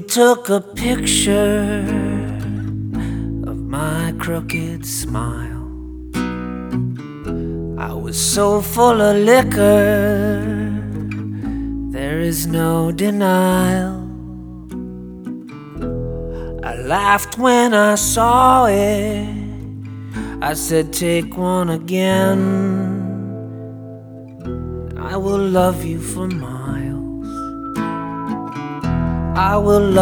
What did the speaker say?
Took a picture of my crooked smile. I was so full of liquor, there is no denial. I laughed when I saw it. I said, take one again. I will love you for miles. I will love